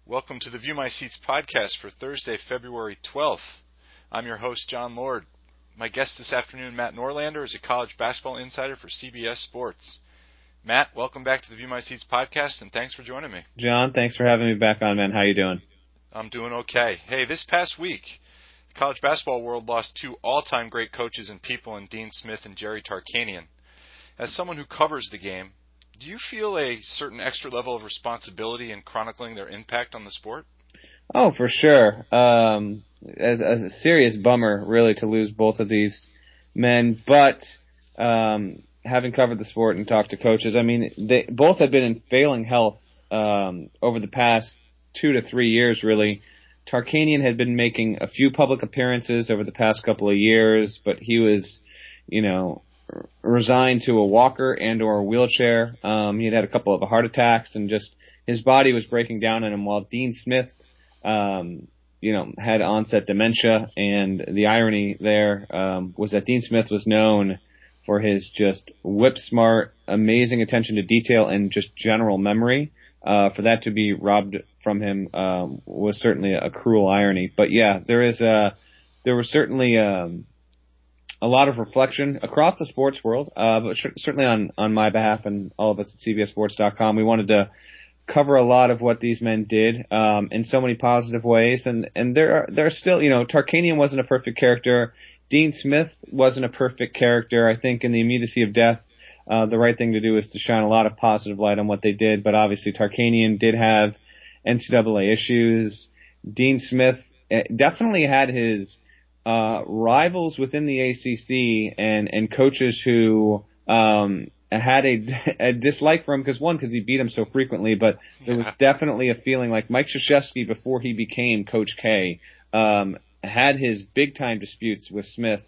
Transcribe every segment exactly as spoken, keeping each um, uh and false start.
Welcome to the View My Seats podcast for Thursday, February twelfth. I'm your host, John Lord. My guest this afternoon, Matt Norlander, is a college basketball insider for C B S Sports. Matt, welcome back to the View My Seats podcast, and thanks for joining me. John, thanks for having me back on, man. How you doing? I'm doing okay. Hey, this past week, the college basketball world lost two all-time great coaches and people in Dean Smith and Jerry Tarkanian. As someone who covers the game, do you feel a certain extra level of responsibility in chronicling their impact on the sport? Oh, for sure. Um, as, as a serious bummer, really, to lose both of these men. But um, having covered the sport and talked to coaches, I mean, they both have been in failing health um, over the past two to three years, really. Tarkanian had been making a few public appearances over the past couple of years, but he was, you know, resigned to a walker and or a wheelchair. Um, he had had a couple of heart attacks and just his body was breaking down on him, while Dean Smith, um, you know, had onset dementia. And the irony there um, was that Dean Smith was known for his just whip smart, amazing attention to detail and just general memory. Uh, for that to be robbed from him um, was certainly a cruel irony. But yeah, there is a, there was certainly um, a lot of reflection across the sports world, uh, but sh- certainly on, on my behalf and all of us at C B S Sports dot com. We wanted to cover a lot of what these men did um, in so many positive ways. And, and there are, there are still, you know, Tarkanian wasn't a perfect character. Dean Smith wasn't a perfect character. I think in the immediacy of death, uh, the right thing to do is to shine a lot of positive light on what they did. But obviously Tarkanian did have N C double A issues. Dean Smith definitely had his Uh, rivals within the A C C and, and coaches who um, had a, a dislike for him because, one, because he beat him so frequently, but there was definitely a feeling like Mike Krzyzewski, before he became Coach K, um, had his big-time disputes with Smith.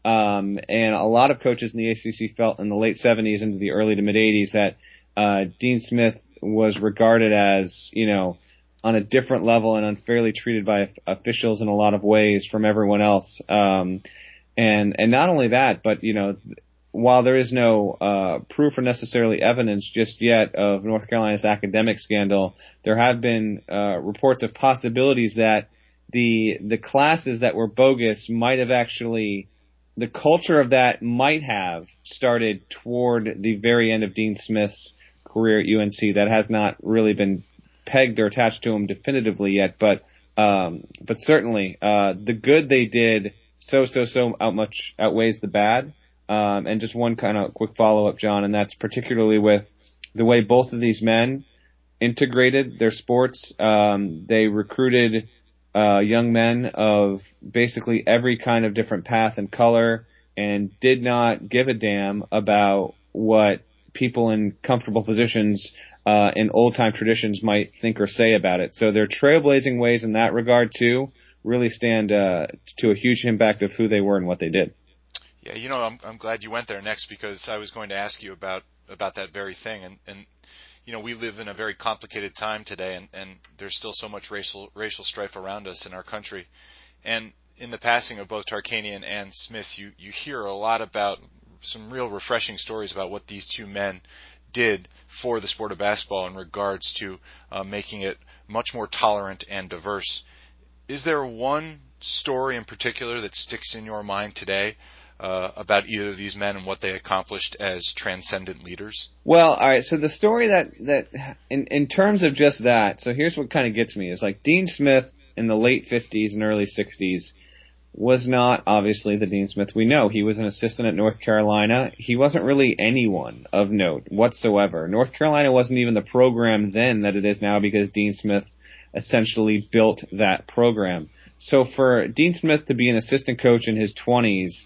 Um, and a lot of coaches in the A C C felt in the late seventies into the early to mid-eighties that uh, Dean Smith was regarded as, you know, on a different level and unfairly treated by officials in a lot of ways from everyone else. Um, and, and not only that, but, you know, while there is no, uh, proof or necessarily evidence just yet of North Carolina's academic scandal, there have been, uh, reports of possibilities that the, the classes that were bogus might have actually, the culture of that might have started toward the very end of Dean Smith's career at U N C. That has not really been pegged or attached to him definitively yet, but um, but certainly uh, the good they did so so so out much outweighs the bad. Um, and just one kind of quick follow up, John, and that's particularly with the way both of these men integrated their sports. Um, they recruited uh, young men of basically every kind of different path and color, and did not give a damn about what people in comfortable positions Uh, in old-time traditions might think or say about it. So their trailblazing ways in that regard, too, really stand uh, to a huge impact of who they were and what they did. Yeah, you know, I'm, I'm glad you went there next, because I was going to ask you about, about that very thing. And, and, you know, we live in a very complicated time today, and, and there's still so much racial racial strife around us in our country. And in the passing of both Tarkanian and Smith, you, you hear a lot about some real refreshing stories about what these two men did for the sport of basketball in regards to uh, making it much more tolerant and diverse. Is there one story in particular that sticks in your mind today uh, about either of these men and what they accomplished as transcendent leaders? Well, all right, so the story that, that in, in terms of just that, so here's what kind of gets me, is like Dean Smith in the late fifties and early sixties was not obviously the Dean Smith we know. He was an assistant at North Carolina. He wasn't really anyone of note whatsoever. North Carolina wasn't even the program then that it is now, because Dean Smith essentially built that program. So for Dean Smith to be an assistant coach in his twenties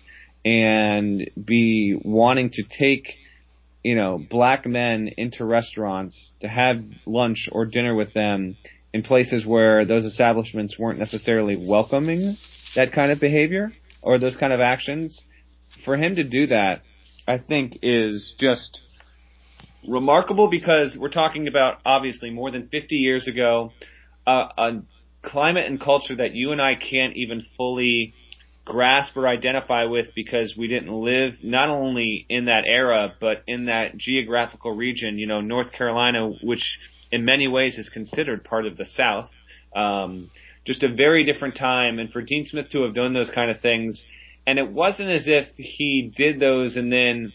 and be wanting to take, you know, black men into restaurants to have lunch or dinner with them in places where those establishments weren't necessarily welcoming that kind of behavior or those kind of actions, for him to do that, I think, is just remarkable, because we're talking about, obviously, more than fifty years ago, uh, a climate and culture that you and I can't even fully grasp or identify with, because we didn't live not only in that era, but in that geographical region. You know, North Carolina, which in many ways is considered part of the South, Um, just a very different time. And for Dean Smith to have done those kind of things, and it wasn't as if he did those and then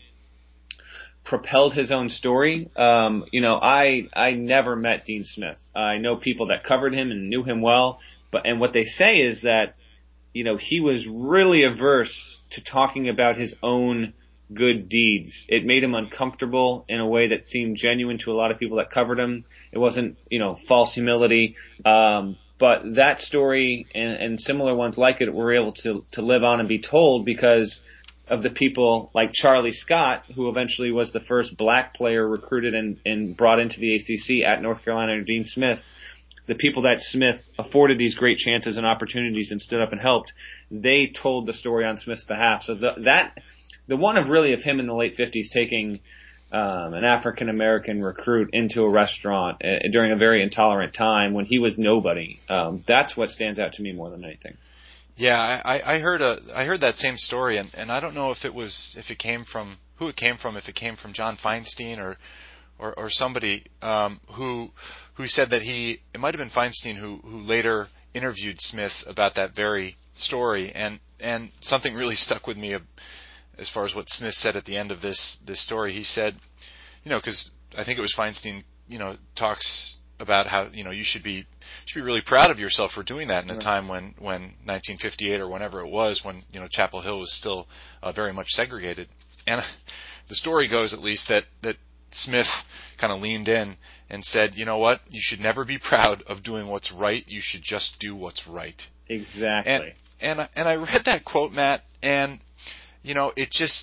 propelled his own story. Um, you know, I I never met Dean Smith. I know people that covered him and knew him well, but and what they say is that, you know, he was really averse to talking about his own good deeds. It made him uncomfortable in a way that seemed genuine to a lot of people that covered him. It wasn't, you know, false humility. Um, but that story and, and similar ones like it were able to, to live on and be told because of the people like Charlie Scott, who eventually was the first black player recruited and, and brought into the A C C at North Carolina under Dean Smith. The people that Smith afforded these great chances and opportunities and stood up and helped, they told the story on Smith's behalf. So the, that, the one of really of him in the late fifties taking um, an African American recruit into a restaurant uh, during a very intolerant time when he was nobody, um, that's what stands out to me more than anything. Yeah, I, I heard a I heard that same story, and, and I don't know if it was if it came from who it came from, if it came from John Feinstein or or, or somebody um, who who said that he it might have been Feinstein who who later interviewed Smith about that very story, and and something really stuck with me as far as what Smith said at the end of this this story. He said, you know, because I think it was Feinstein, you know, talks about how, you know, you should be should be really proud of yourself for doing that in a Right. time when, when nineteen fifty-eight or whenever it was, when, you know, Chapel Hill was still uh, very much segregated. And the story goes, at least, that, that Smith kind of leaned in and said, you know what, you should never be proud of doing what's right. You should just do what's right. Exactly. And and I, and I read that quote, Matt, and, you know, it just,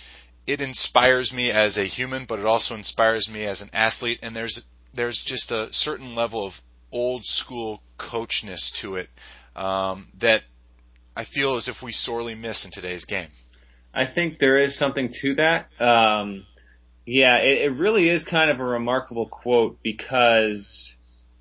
it inspires me as a human, but it also inspires me as an athlete. And there's there's just a certain level of old school coachness to it um, that I feel as if we sorely miss in today's game. I think there is something to that. Um, yeah, it, it really is kind of a remarkable quote because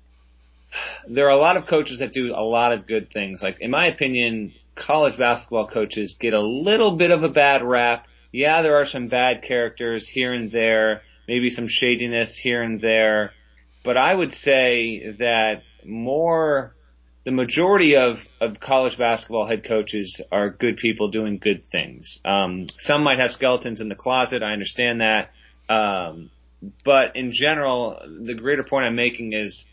there are a lot of coaches that do a lot of good things. Like, in my opinion, college basketball coaches get a little bit of a bad rap. Yeah, there are some bad characters here and there, maybe some shadiness here and there. But I would say that more, the majority of, of college basketball head coaches are good people doing good things. Um, some might have skeletons in the closet. I understand that. Um, but in general, the greater point I'm making is,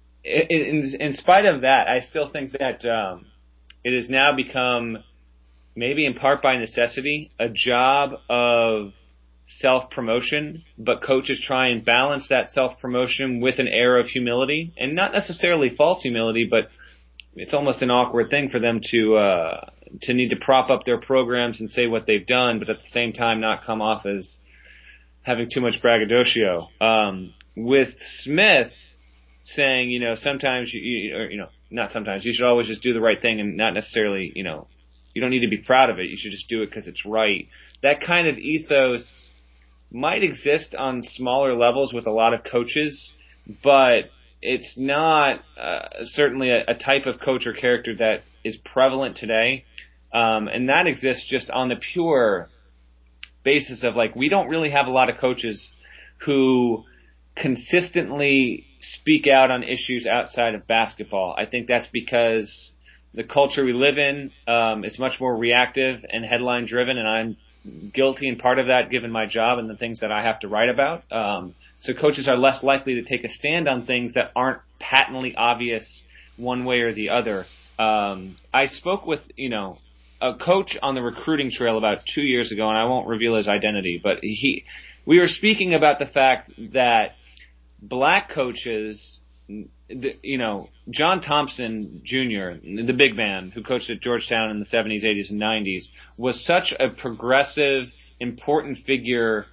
in, in spite of that, I still think that um, it has now become, maybe in part by necessity, a job of self-promotion, but coaches try and balance that self-promotion with an air of humility, and not necessarily false humility, but it's almost an awkward thing for them to uh, to need to prop up their programs and say what they've done, but at the same time not come off as having too much braggadocio. Um, with Smith saying, you know, sometimes you, you or, you know, not sometimes, you should always just do the right thing and not necessarily, you know, you don't need to be proud of it. You should just do it because it's right. That kind of ethos might exist on smaller levels with a lot of coaches, but it's not uh, certainly a, a type of coach or character that is prevalent today. Um, and that exists just on the pure basis of, like, we don't really have a lot of coaches who consistently speak out on issues outside of basketball. I think that's because the culture we live in um, is much more reactive and headline driven, and I'm guilty in part of that given my job and the things that I have to write about. Um, so coaches are less likely to take a stand on things that aren't patently obvious one way or the other. Um, I spoke with, you know, a coach on the recruiting trail about two years ago, and I won't reveal his identity, but he, we were speaking about the fact that black coaches, you know, John Thompson Junior, the big man who coached at Georgetown in the seventies, eighties, and nineties, was such a progressive, important figure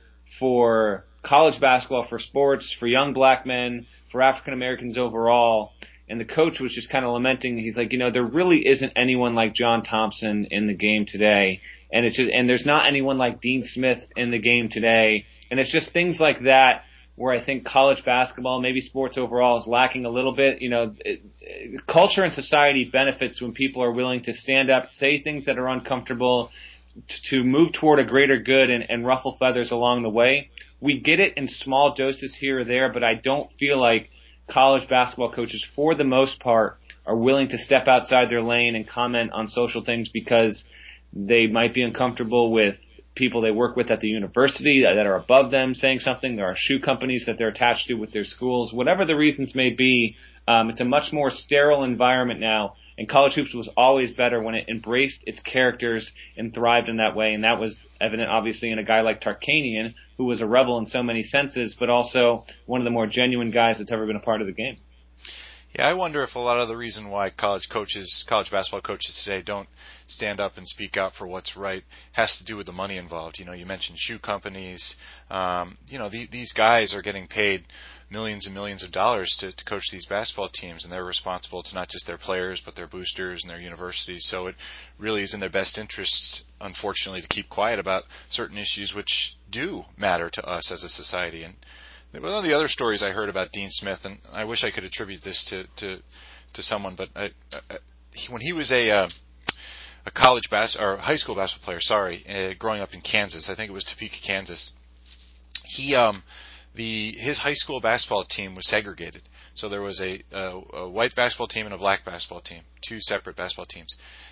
for college basketball, for sports, for young black men, for African Americans overall. And the coach was just kind of lamenting. He's like, you know, there really isn't anyone like John Thompson in the game today. And it's just, and there's not anyone like Dean Smith in the game today. And it's just things like that where I think college basketball, maybe sports overall, is lacking a little bit. You know, it, it, culture and society benefits when people are willing to stand up, say things that are uncomfortable, t- to move toward a greater good and, and ruffle feathers along the way. We get it in small doses here or there, but I don't feel like college basketball coaches, for the most part, are willing to step outside their lane and comment on social things because they might be uncomfortable with people they work with at the university that are above them saying something. There are shoe companies that they're attached to with their schools. Whatever the reasons may be, um, it's a much more sterile environment now. And college hoops was always better when it embraced its characters and thrived in that way. And that was evident, obviously, in a guy like Tarkanian, who was a rebel in so many senses, but also one of the more genuine guys that's ever been a part of the game. Yeah, I wonder if a lot of the reason why college coaches, college basketball coaches today don't stand up and speak out for what's right has to do with the money involved. You know, you mentioned shoe companies. Um, you know, the, these guys are getting paid millions and millions of dollars to, to coach these basketball teams, and they're responsible to not just their players, but their boosters and their universities. So it really is in their best interest, unfortunately, to keep quiet about certain issues which do matter to us as a society. And one of the other stories I heard about Dean Smith, and I wish I could attribute this to to, to someone, but I, I, he, when he was a uh, a college bas- or high school basketball player, sorry, uh, growing up in Kansas, I think it was Topeka, Kansas. He um the his high school basketball team was segregated, so there was a, a, a white basketball team and a black basketball team, two separate basketball teams.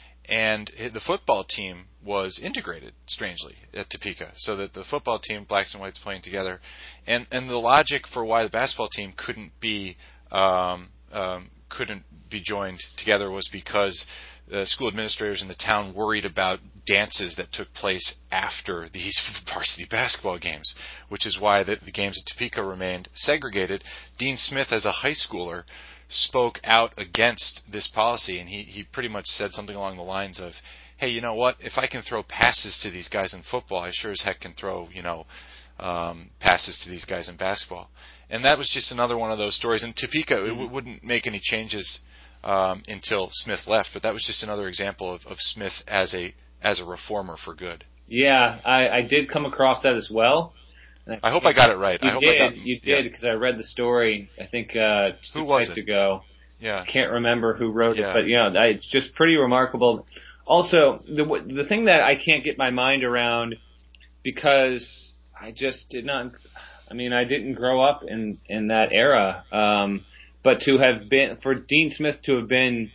And the football team was integrated, strangely, at Topeka, so that the football team, blacks and whites playing together. And and the logic for why the basketball team couldn't be um, um, couldn't be joined together was because the school administrators in the town worried about dances that took place after these varsity basketball games, which is why the, the games at Topeka remained segregated. Dean Smith, as a high schooler, spoke out against this policy, and he, he pretty much said something along the lines of, hey, you know what, if I can throw passes to these guys in football, I sure as heck can throw, you know, um, passes to these guys in basketball. And that was just another one of those stories. And Topeka, mm-hmm. it w- wouldn't make any changes um, until Smith left, but that was just another example of, of Smith as a as a reformer for good. Yeah, I, I did come across that as well. I, I hope I got it right. You I hope did. I got, you did because yeah. I read the story. I think uh, two who was nights it? ago. Yeah. I can't remember who wrote yeah. it, but you know, it's just pretty remarkable. Also, the the thing that I can't get my mind around because I just did not. I mean, I didn't grow up in in that era, um, but to have been for Dean Smith to have been,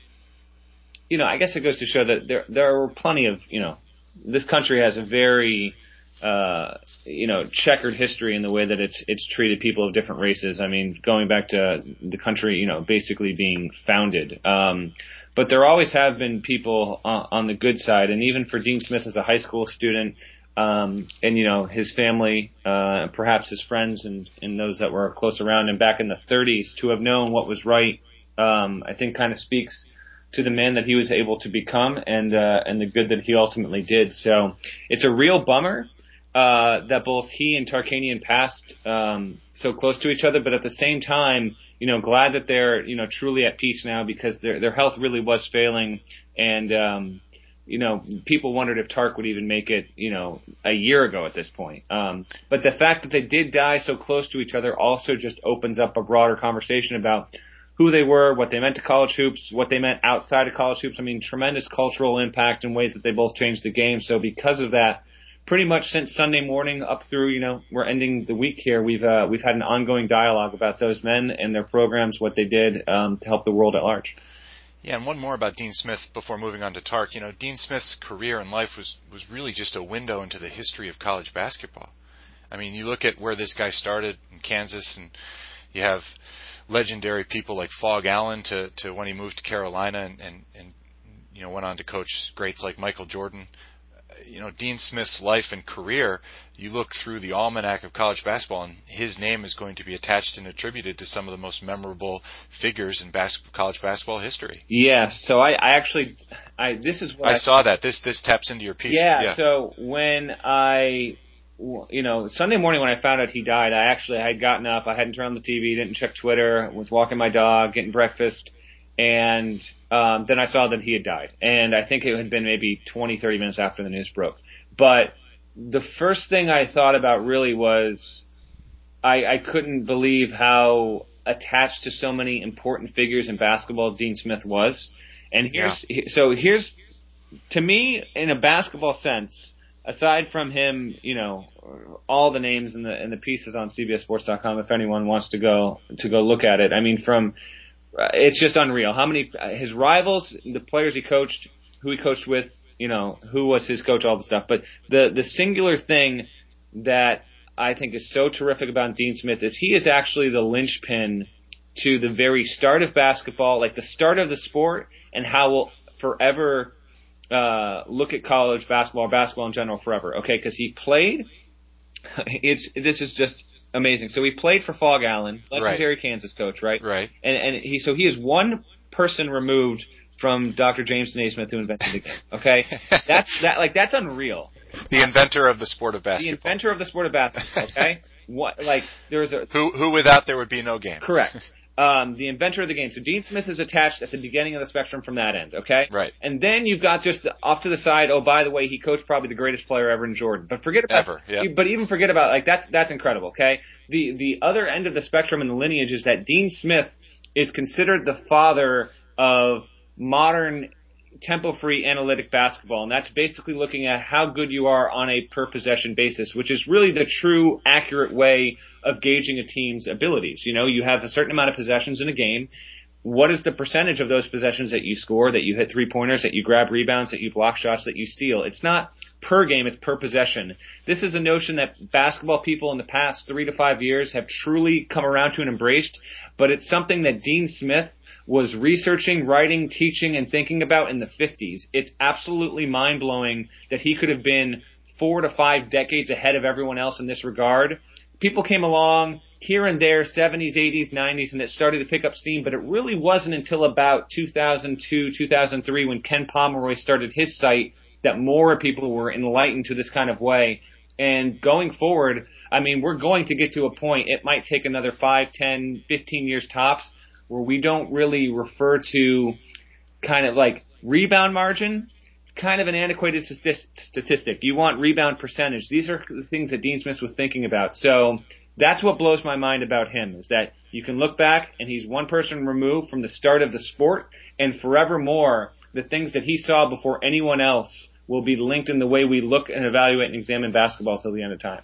you know, I guess it goes to show that there there were plenty of, you know, this country has a very Uh, you know, checkered history in the way that it's it's treated people of different races. I mean, going back to the country, you know, basically being founded. Um, but there always have been people on, on the good side, and even for Dean Smith as a high school student, um, and you know, his family, uh, perhaps his friends and, and those that were close around him back in the thirties, to have known what was right, um, I think kind of speaks to the man that he was able to become and uh, and the good that he ultimately did. So it's a real bummer. Uh, that both he and Tarkanian passed um, so close to each other, but at the same time, you know, glad that they're, you know, truly at peace now because their their health really was failing, and um, you know, people wondered if Tark would even make it, you know, a year ago at this point. Um, but the fact that they did die so close to each other also just opens up a broader conversation about who they were, what they meant to college hoops, what they meant outside of college hoops. I mean, tremendous cultural impact in ways that they both changed the game. So because of that, pretty much since Sunday morning up through, you know, we're ending the week here, we've uh, we've had an ongoing dialogue about those men and their programs, what they did um, to help the world at large. Yeah, and one more about Dean Smith before moving on to Tark. You know, Dean Smith's career and life was, was really just a window into the history of college basketball. I mean, you look at where this guy started in Kansas, and you have legendary people like Fog Allen to, to when he moved to Carolina and, and, and you know went on to coach greats like Michael Jordan. You know, Dean Smith's life and career, you look through the almanac of college basketball, and his name is going to be attached and attributed to some of the most memorable figures in bas- college basketball history. Yes, so I, I actually, I this is what I, I saw that. This this taps into your piece. Yeah, yeah. So when I, you know, Sunday morning when I found out he died, I actually I had gotten up, I hadn't turned on the T V, didn't check Twitter, was walking my dog, getting breakfast. And um, then I saw that he had died. And I think it had been maybe twenty, thirty minutes after the news broke. But the first thing I thought about really was I, I couldn't believe how attached to so many important figures in basketball Dean Smith was. And here's yeah. so here's, to me, in a basketball sense, aside from him, you know, all the names and the and the pieces on C B S Sports dot com, if anyone wants to go to go look at it. I mean, from it's just unreal. How many his rivals, the players he coached, who he coached with, you know, who was his coach, all the stuff. But the the singular thing that I think is so terrific about Dean Smith is he is actually the linchpin to the very start of basketball, like the start of the sport, and how we'll forever uh, look at college basketball, or basketball in general forever. Okay, because he played. It's this is just amazing. So he played for Fog Allen, legendary right. Kansas coach, right? Right. And and he so he is one person removed from Doctor James Naismith, who invented the game. Okay, that's that like that's unreal. The inventor of the sport of basketball. The inventor of the sport of basketball. Okay, what like there's a who who without there would be no game. Correct. Um, the inventor of the game. So Dean Smith is attached at the beginning of the spectrum from that end, okay? Right. And then you've got just the, off to the side, oh, by the way, he coached probably the greatest player ever in Jordan. But forget about ever, yeah. But even forget about, like, that's that's incredible, okay? The the other end of the spectrum in the lineage is that Dean Smith is considered the father of modern tempo-free analytic basketball, and that's basically looking at how good you are on a per-possession basis, which is really the true, accurate way of gauging a team's abilities. You know, you have a certain amount of possessions in a game. What is the percentage of those possessions that you score, that you hit three-pointers, that you grab rebounds, that you block shots, that you steal? It's not per game, it's per possession. This is a notion that basketball people in the past three to five years have truly come around to and embraced, but it's something that Dean Smith was researching, writing, teaching, and thinking about in the fifties. It's absolutely mind-blowing that he could have been four to five decades ahead of everyone else in this regard. People came along here and there, seventies, eighties, nineties, and it started to pick up steam, but it really wasn't until about two thousand two, two thousand three when Ken Pomeroy started his site that more people were enlightened to this kind of way. And going forward, I mean, we're going to get to a point, it might take another five, ten, fifteen years tops, where we don't really refer to kind of like rebound margin. It's kind of an antiquated statistic. You want rebound percentage. These are the things that Dean Smith was thinking about. So that's what blows my mind about him, is that you can look back and he's one person removed from the start of the sport, and forevermore, the things that he saw before anyone else will be linked in the way we look and evaluate and examine basketball till the end of time.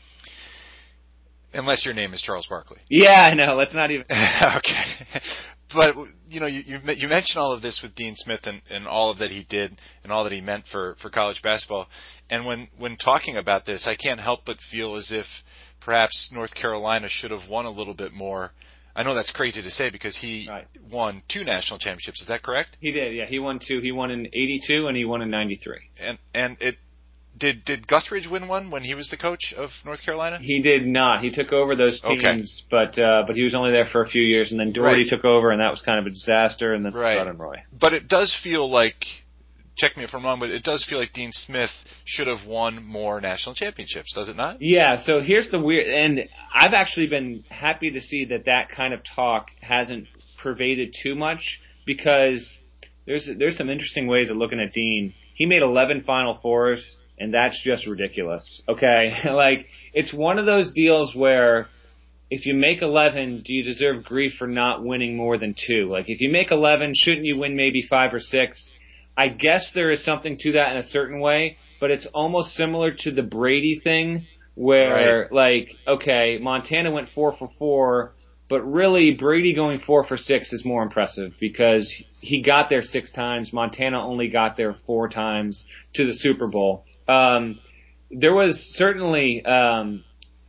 Unless your name is Charles Barkley. Yeah, I know. Let's not even. Okay. But, you know, you, you mentioned all of this with Dean Smith and, and all of that he did and all that he meant for, for college basketball. And when, when talking about this, I can't help but feel as if perhaps North Carolina should have won a little bit more. I know that's crazy to say because he right. won two national championships. Is that correct? He did, yeah. He won two. He won in eighty-two and he won in ninety-three. And and it Did did Guthridge win one when he was the coach of North Carolina? He did not. He took over those teams, okay. but uh, but he was only there for a few years, and then Doherty right. took over, and that was kind of a disaster, and then right. brought in Roy. But it does feel like, check me if I'm wrong, but it does feel like Dean Smith should have won more national championships, does it not? Yeah, so here's the weird, and I've actually been happy to see that that kind of talk hasn't pervaded too much, because there's there's some interesting ways of looking at Dean. He made eleven Final Fours, and that's just ridiculous, okay? Like, it's one of those deals where if you make eleven, do you deserve grief for not winning more than two? Like, if you make eleven, shouldn't you win maybe five or six? I guess there is something to that in a certain way, but it's almost similar to the Brady thing where, right. like, okay, Montana went four for four, but really Brady going four for six is more impressive because he got there six times. Montana only got there four times to the Super Bowl. Um, there was certainly um,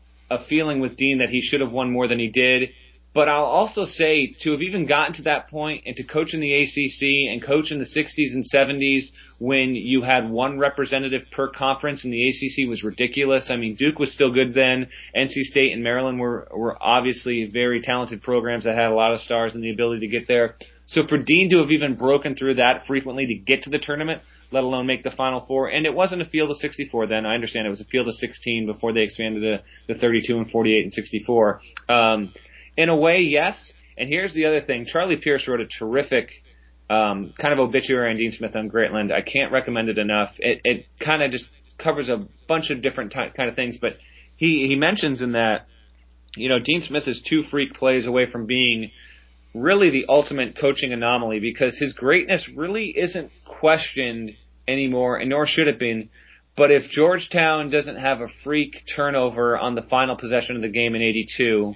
a feeling with Dean that he should have won more than he did. But I'll also say to have even gotten to that point and to coach in the A C C and coach in the sixties and seventies when you had one representative per conference and the A C C was ridiculous. I mean, Duke was still good then. N C State and Maryland were, were obviously very talented programs that had a lot of stars and the ability to get there. So for Dean to have even broken through that frequently to get to the tournament, let alone make the Final Four, and it wasn't a field of sixty-four then. I understand it was a field of sixteen before they expanded to the thirty-two and forty-eight and sixty-four. Um, In a way, yes. And here's the other thing. Charlie Pierce wrote a terrific um, kind of obituary on Dean Smith on Greatland. I can't recommend it enough. It, it kind of just covers a bunch of different ty- kind of things. But he, he mentions in that, you know, Dean Smith is two freak plays away from being really the ultimate coaching anomaly because his greatness really isn't questioned anymore, and nor should it be. But if Georgetown doesn't have a freak turnover on the final possession of the game in eighty-two,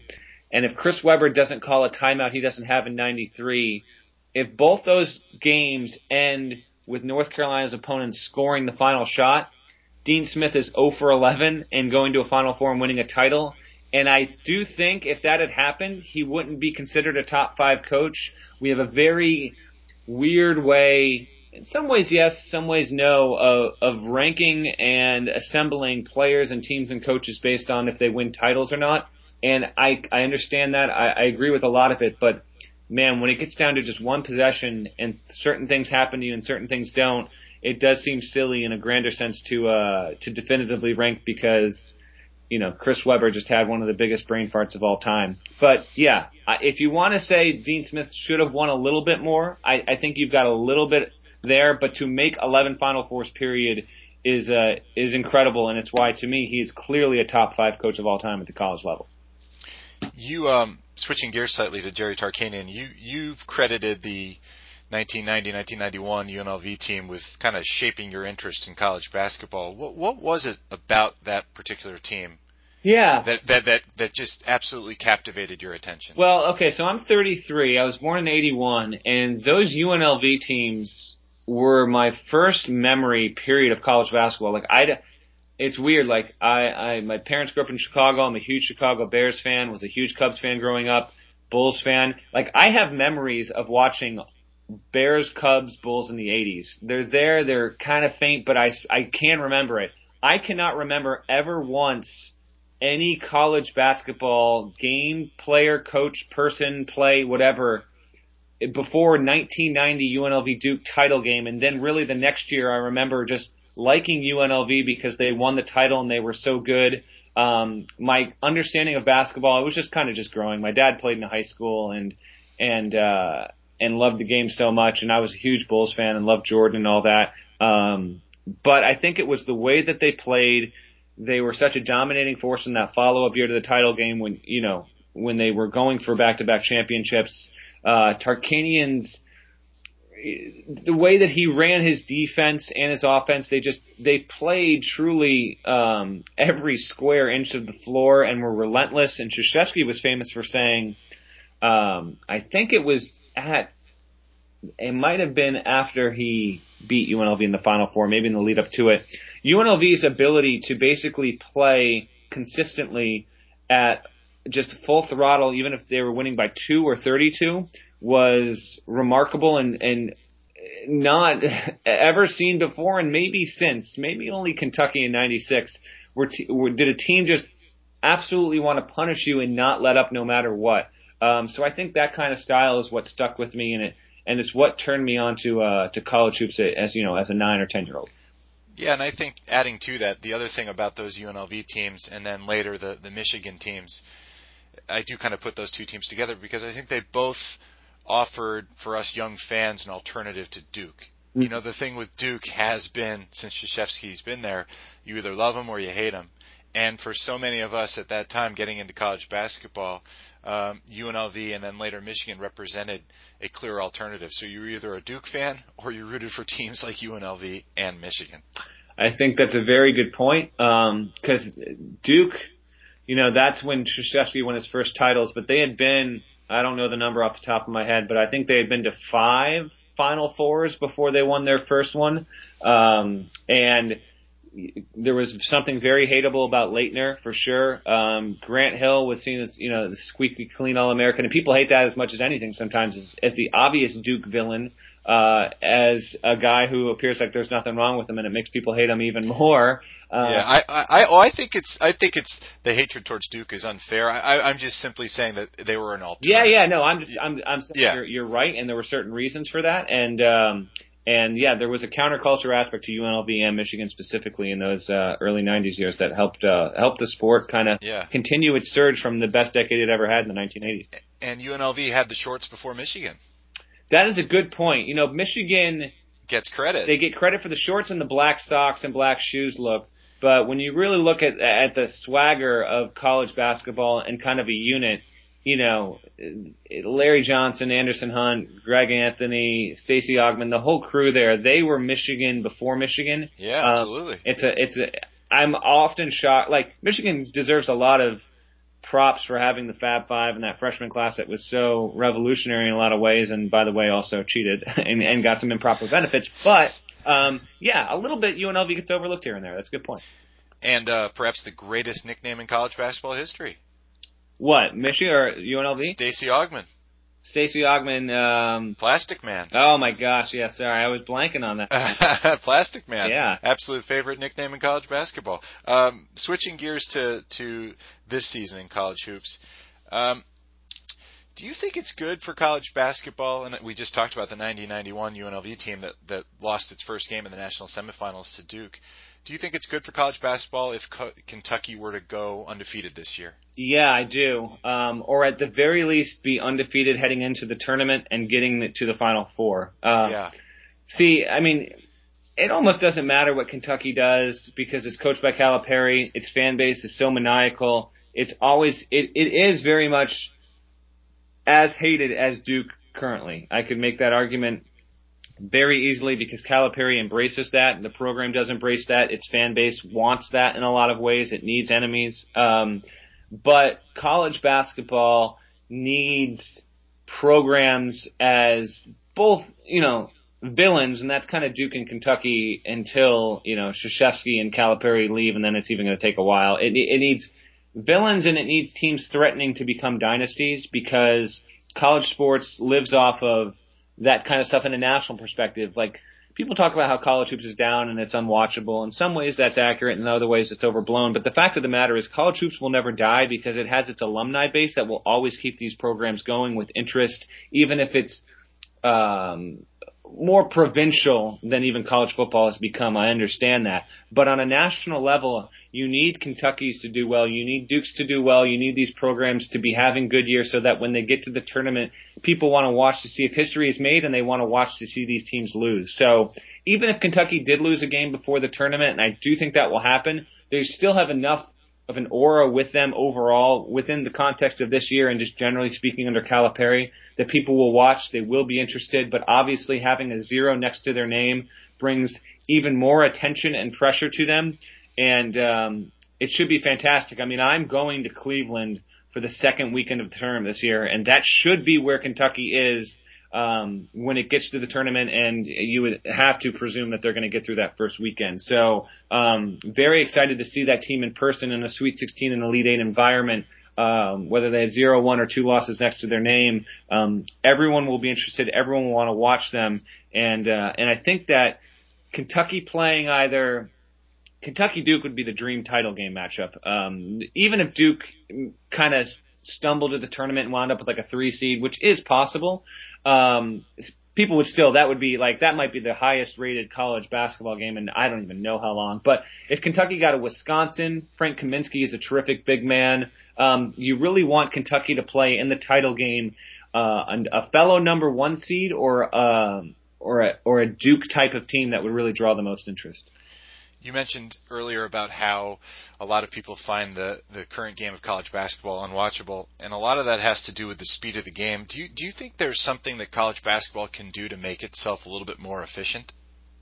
and if Chris Webber doesn't call a timeout he doesn't have in ninety-three, if both those games end with North Carolina's opponents scoring the final shot, Dean Smith is zero for eleven and going to a Final Four and winning a title. And I do think if that had happened, he wouldn't be considered a top five coach. We have a very weird way, in some ways yes, some ways no, of, of ranking and assembling players and teams and coaches based on if they win titles or not. And I, I understand that. I, I agree with a lot of it. But, man, when it gets down to just one possession and certain things happen to you and certain things don't, it does seem silly in a grander sense to uh, to definitively rank because, you know, Chris Webber just had one of the biggest brain farts of all time. But, yeah, if you want to say Dean Smith should have won a little bit more, I, I think you've got a little bit there. But to make eleven Final Fours, period, is uh, is incredible, and it's why, to me, he's clearly a top five coach of all time at the college level. You, um, switching gears slightly to Jerry Tarkanian, you, you've credited the nineteen ninety nineteen ninety-one U N L V team with kind of shaping your interest in college basketball. What, what was it about that particular team? Yeah. That, that, that, that just absolutely captivated your attention? Well, okay, so I'm thirty-three. I was born in eighty-one, and those U N L V teams were my first memory period of college basketball. Like, I, it's weird. Like, I, I, my parents grew up in Chicago. I'm a huge Chicago Bears fan, was a huge Cubs fan growing up, Bulls fan. Like, I have memories of watching Bears, Cubs, Bulls in the eighties. They're there, they're kind of faint, but I, I can remember it. I cannot remember ever once any college basketball game, player, coach, person, play, whatever, before nineteen ninety U N L V Duke title game. And then really the next year I remember just liking U N L V because they won the title and they were so good. Um, my understanding of basketball, it was just kind of just growing. My dad played in high school and, and, uh, and loved the game so much, and I was a huge Bulls fan and loved Jordan and all that. Um, but I think it was the way that they played. They were such a dominating force in that follow-up year to the title game when, you know, when they were going for back-to-back championships. Uh, Tarkanian's, the way that he ran his defense and his offense, they just, they played truly um, every square inch of the floor and were relentless. And Krzyzewski was famous for saying, um, I think it was at, it might have been after he beat U N L V in the Final Four, maybe in the lead up to it, U N L V's ability to basically play consistently at just full throttle, even if they were winning by two or thirty-two, was remarkable and, and not ever seen before, and maybe since, maybe only Kentucky in ninety-six, where, t- where did a team just absolutely want to punish you and not let up no matter what. Um, so I think that kind of style is what stuck with me, and it and it's what turned me on to uh, to college hoops as you know as a nine or ten year old. Yeah, and I think adding to that, the other thing about those U N L V teams and then later the, the Michigan teams, I do kind of put those two teams together because I think they both offered for us young fans an alternative to Duke. Mm-hmm. You know, the thing with Duke has been, since Krzyzewski's been there, you either love him or you hate him. And for so many of us at that time getting into college basketball, um, U N L V and then later Michigan represented a clear alternative. So you were either a Duke fan or you rooted for teams like U N L V and Michigan. I think that's a very good point because um, Duke, you know, that's when Krzyzewski won his first titles, but they had been, I don't know the number off the top of my head, but I think they had been to five Final Fours before they won their first one. Um, and there was something very hateable about Leitner, for sure. Um, Grant Hill was seen as, you know, the squeaky clean All-American, and people hate that as much as anything sometimes, as, as the obvious Duke villain, uh, as a guy who appears like there's nothing wrong with him, and it makes people hate him even more. Uh, yeah, I, I, oh, I think it's, I think it's the hatred towards Duke is unfair. I, I'm just simply saying that they were an alternative. Yeah, yeah, no, I'm, just, I'm, I'm saying yeah. you're, you're right, and there were certain reasons for that, and, um, And yeah, there was a counterculture aspect to U N L V and Michigan specifically in those uh, early nineties years that helped uh, helped the sport kind of yeah. continue its surge from the best decade it ever had in the nineteen eighties. And U N L V had the shorts before Michigan. That is a good point. You know, Michigan gets credit. They get credit for the shorts and the black socks and black shoes look, but when you really look at at the swagger of college basketball and kind of a unit, you know, Larry Johnson, Anderson Hunt, Greg Anthony, Stacey Augmon, the whole crew there, they were Michigan before Michigan. Yeah, um, absolutely. It's a, it's a, I'm often shocked, like, Michigan deserves a lot of props for having the Fab Five and that freshman class that was so revolutionary in a lot of ways, and by the way, also cheated and, and got some improper benefits. But um, yeah, a little bit U N L V gets overlooked here and there. That's a good point. And uh, perhaps the greatest nickname in college basketball history. What, Michi or U N L V? Stacey Augmon. Stacey Augmon. Um, Plastic Man. Oh my gosh, yeah, sorry, I was blanking on that. Plastic Man. Yeah. Absolute favorite nickname in college basketball. Um, switching gears to, to this season in college hoops. Um, do you think it's good for college basketball? And we just talked about the ninety ninety-one U N L V team that, that lost its first game in the national semifinals to Duke. Do you think it's good for college basketball if Co- Kentucky were to go undefeated this year? Yeah, I do. Um, or at the very least, be undefeated heading into the tournament and getting to the Final Four. Uh, yeah. See, I mean, it almost doesn't matter what Kentucky does because it's coached by Calipari. Its fan base is so maniacal. It's always it, it is very much as hated as Duke currently. I could make that argument very easily because Calipari embraces that. The program does embrace that. Its fan base wants that in a lot of ways. It needs enemies. Um, but college basketball needs programs as both, you know, villains, and that's kind of Duke and Kentucky until, you know, Krzyzewski and Calipari leave, and then it's even going to take a while. It, it needs villains, and it needs teams threatening to become dynasties because college sports lives off of that kind of stuff in a national perspective. Like, people talk about how college hoops is down and it's unwatchable. In some ways that's accurate, in other ways it's overblown. But the fact of the matter is college hoops will never die because it has its alumni base that will always keep these programs going with interest, even if it's um more provincial than even college football has become. I understand that. But on a national level, you need Kentucky's to do well. You need Duke's to do well. You need these programs to be having good years so that when they get to the tournament, people want to watch to see if history is made and they want to watch to see these teams lose. So even if Kentucky did lose a game before the tournament, and I do think that will happen, they still have enough of an aura with them overall within the context of this year and just generally speaking under Calipari that people will watch, they will be interested, but obviously having a zero next to their name brings even more attention and pressure to them, and um, it should be fantastic. I mean, I'm going to Cleveland for the second weekend of the term this year, and that should be where Kentucky is um, when it gets to the tournament, and you would have to presume that they're going to get through that first weekend. So um, very excited to see that team in person in a Sweet sixteen and Elite Eight environment, um, whether they had zero, one, or two losses next to their name. Um, everyone will be interested. Everyone will want to watch them. And uh, and I think that Kentucky playing either Kentucky-Duke would be the dream title game matchup. Um, even if Duke kind of stumbled to the tournament and wound up with like a three seed, which is possible, um, people would still, that would be like, that might be the highest rated college basketball game in I don't even know how long. But if Kentucky got a Wisconsin, Frank Kaminsky is a terrific big man. Um, you really want Kentucky to play in the title game, uh, a fellow number one seed or, um, or a, or a Duke type of team that would really draw the most interest. You mentioned earlier about how a lot of people find the, the current game of college basketball unwatchable, and a lot of that has to do with the speed of the game. Do you do you think there's something that college basketball can do to make itself a little bit more efficient?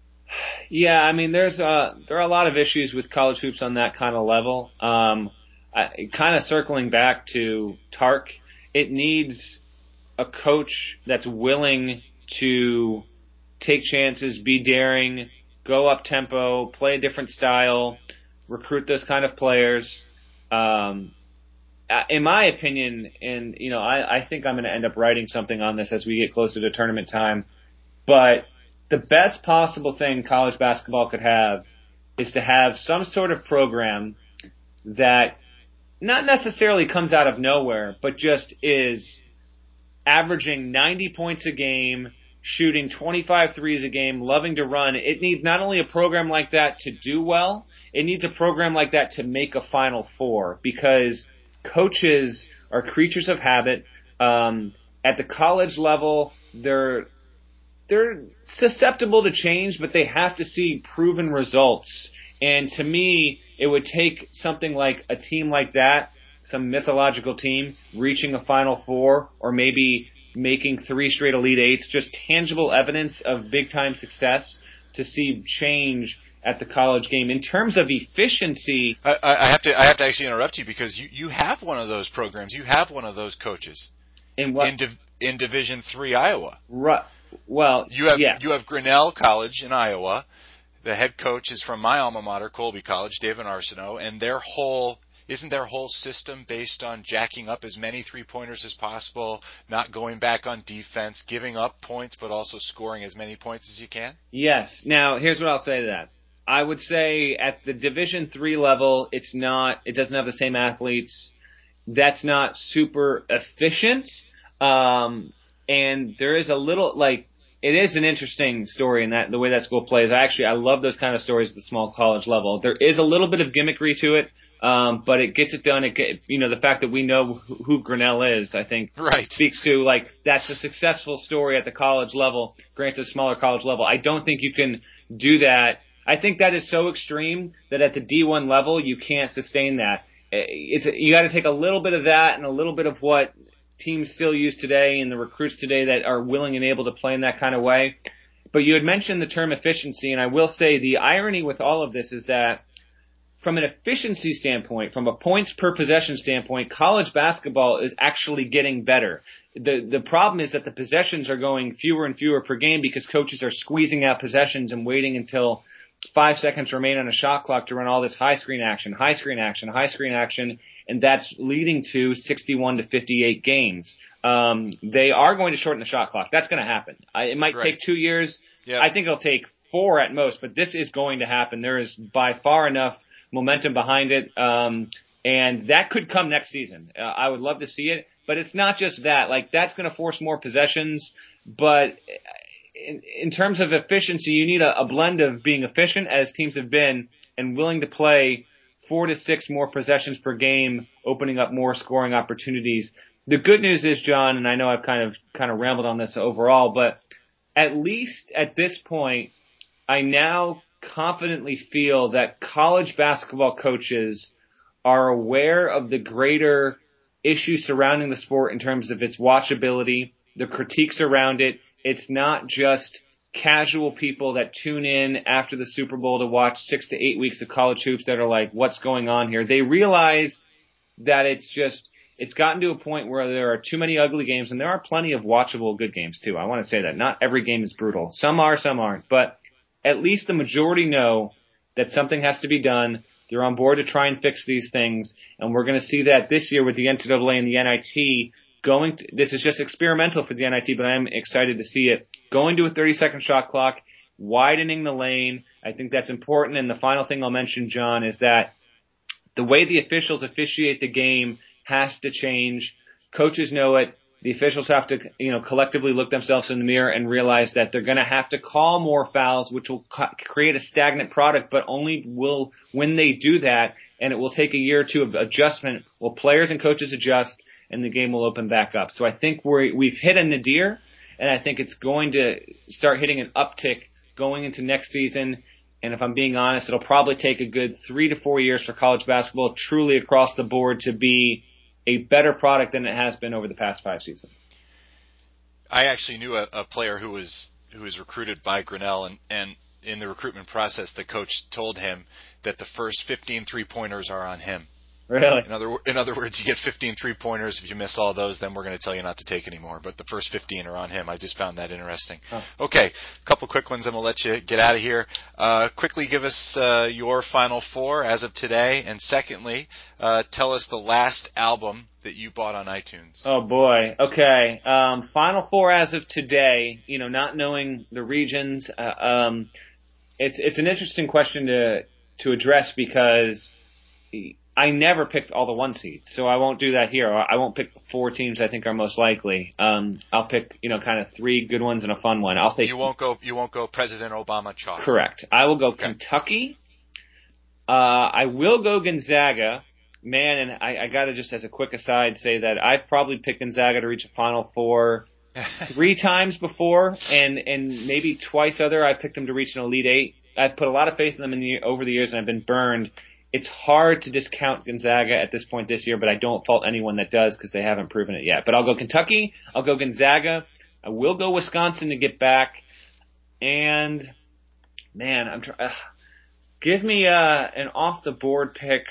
Yeah, I mean, there's uh there are a lot of issues with college hoops on that kind of level. Um, I, kind of circling back to Tark, it needs a coach that's willing to take chances, be daring, go up tempo, play a different style, recruit those kind of players. Um, in my opinion, and you know, I, I think I'm going to end up writing something on this as we get closer to tournament time. But the best possible thing college basketball could have is to have some sort of program that not necessarily comes out of nowhere, but just is averaging ninety points a game, shooting twenty-five threes a game, loving to run. It needs not only a program like that to do well, it needs a program like that to make a Final Four, because coaches are creatures of habit. Um, at the college level, they're they're susceptible to change, but they have to see proven results. And to me, it would take something like a team like that, some mythological team, reaching a Final Four, or maybe making three straight Elite Eights, just tangible evidence of big-time success to see change at the college game. In terms of efficiency, I, I have to I have to actually interrupt you because you, you have one of those programs. You have one of those coaches in what in Div, in Division three Iowa. Right. Well, you have yeah. you have Grinnell College in Iowa. The head coach is from my alma mater, Colby College, David Arsenault, and their whole isn't their whole system based on jacking up as many three-pointers as possible, not going back on defense, giving up points, but also scoring as many points as you can? Yes. Now, here's what I'll say to that. I would say at the Division three level, it's not. It doesn't have the same athletes. That's not super efficient, um, and there is a little like. It is an interesting story in that the way that school plays. I actually I love those kind of stories at the small college level. There is a little bit of gimmickry to it, um, but it gets it done. It get, you know the fact that we know who, who Grinnell is, I think, right. speaks to like that's a successful story at the college level. Granted, smaller college level. I don't think you can do that. I think that is so extreme that at the D one level you can't sustain that. It's you got to take a little bit of that and a little bit of what teams still use today and the recruits today that are willing and able to play in that kind of way. But you had mentioned the term efficiency, and I will say the irony with all of this is that from an efficiency standpoint, from a points per possession standpoint, college basketball is actually getting better. The the problem is that the possessions are going fewer and fewer per game because coaches are squeezing out possessions and waiting until five seconds remain on a shot clock to run all this high screen action, high screen action, high screen action, and that's leading to sixty-one to fifty-eight games. Um, they are going to shorten the shot clock. That's going to happen. I, it might right. take two years. Yep. I think it'll take four at most, but this is going to happen. There is by far enough momentum behind it, um, and that could come next season. Uh, I would love to see it, but it's not just that. Like that's going to force more possessions, but in, in terms of efficiency, you need a, a blend of being efficient, as teams have been, and willing to play four to six more possessions per game, opening up more scoring opportunities. The good news is, John, and I know I've kind of kind of rambled on this overall, but at least at this point, I now confidently feel that college basketball coaches are aware of the greater issues surrounding the sport in terms of its watchability, the critiques around it. It's not just casual people that tune in after the Super Bowl to watch six to eight weeks of college hoops that are like, what's going on here? They realize that it's just, it's gotten to a point where there are too many ugly games, and there are plenty of watchable good games too. I want to say that. Not every game is brutal. Some are, some aren't. But at least the majority know that something has to be done. They're on board to try and fix these things, and we're going to see that this year with the N C double A and the N I T going to, this is just experimental for the N I T, but I'm excited to see it. Going to a thirty-second shot clock, widening the lane. I think that's important. And the final thing I'll mention, John, is that the way the officials officiate the game has to change. Coaches know it. The officials have to, you know, collectively look themselves in the mirror and realize that they're going to have to call more fouls, which will co- create a stagnant product, but only will when they do that, and it will take a year or two of adjustment, will players and coaches adjust, and the game will open back up. So I think we're, we've hit a nadir, and I think it's going to start hitting an uptick going into next season. And if I'm being honest, it'll probably take a good three to four years for college basketball truly across the board to be a better product than it has been over the past five seasons. I actually knew a, a player who was who was recruited by Grinnell, and, and in the recruitment process, the coach told him that the first fifteen three-pointers are on him. Really? In other in other words, you get fifteen three-pointers. If you miss all those, then we're going to tell you not to take any more. But the first fifteen are on him. I just found that interesting. Huh. Okay, a couple quick ones, and we'll let you get out of here. Uh, quickly give us uh, your Final Four as of today, and secondly, uh, tell us the last album that you bought on iTunes. Oh boy. Okay. Um, Final Four as of today. You know, not knowing the regions, uh, um, it's it's an interesting question to to address because I never picked all the one seeds, so I won't do that here. I won't pick the four teams I think are most likely. Um, I'll pick, you know, kind of three good ones and a fun one. I'll say you won't go. You won't go President Obama chalk. Correct. I will go okay. Kentucky. Uh, I will go Gonzaga. Man, and I, I got to just as a quick aside say that I've probably picked Gonzaga to reach a Final Four three times before, and and maybe twice other I've picked them to reach an Elite Eight. I've put a lot of faith in them in the, over the years, and I've been burned. It's hard to discount Gonzaga at this point this year, but I don't fault anyone that does because they haven't proven it yet. But I'll go Kentucky. I'll go Gonzaga. I will go Wisconsin to get back. And, man, I'm trying. Give me uh, an off the board pick.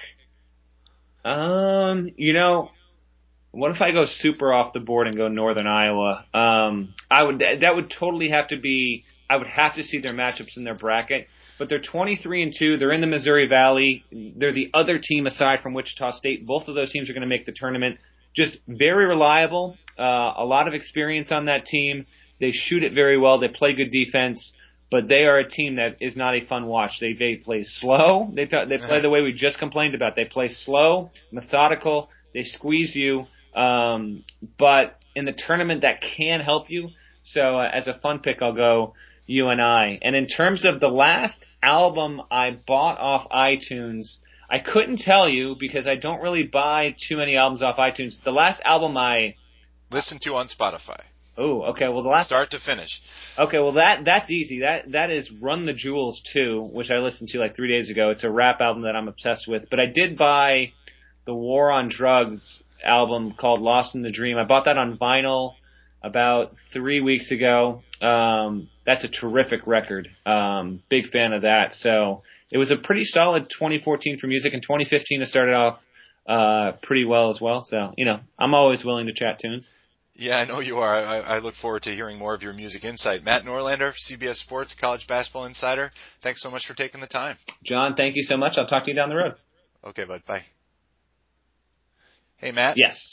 Um, you know, what if I go super off the board and go Northern Iowa? Um, I would that would totally have to be. I would have to see their matchups in their bracket. But they're twenty-three and two. They're in the Missouri Valley. They're the other team aside from Wichita State. Both of those teams are going to make the tournament. Just very reliable. Uh, a lot of experience on that team. They shoot it very well. They play good defense. But they are a team that is not a fun watch. They they play slow. They t- they play the way we just complained about. They play slow, methodical. They squeeze you. Um, but in the tournament, that can help you. So uh, as a fun pick, I'll go U N I. And in terms of the last album I bought off iTunes, I couldn't tell you because I don't really buy too many albums off iTunes. The last album I listen to on Spotify. Oh, okay. Well, the last start to finish. Okay, well that that's easy. That that is Run the Jewels two, which I listened to like three days ago. It's a rap album that I'm obsessed with. But I did buy the War on Drugs album called Lost in the Dream. I bought that on vinyl about three weeks ago. Um, that's a terrific record. Um, big fan of that. So it was a pretty solid twenty fourteen for music, and twenty fifteen it started off uh, pretty well as well. So you know, I'm always willing to chat tunes. Yeah, I know you are. I, I look forward to hearing more of your music insight. Matt Norlander, C B S Sports College Basketball Insider. Thanks so much for taking the time. John, thank you so much. I'll talk to you down the road. Okay, bud. Bye. Hey, Matt. Yes.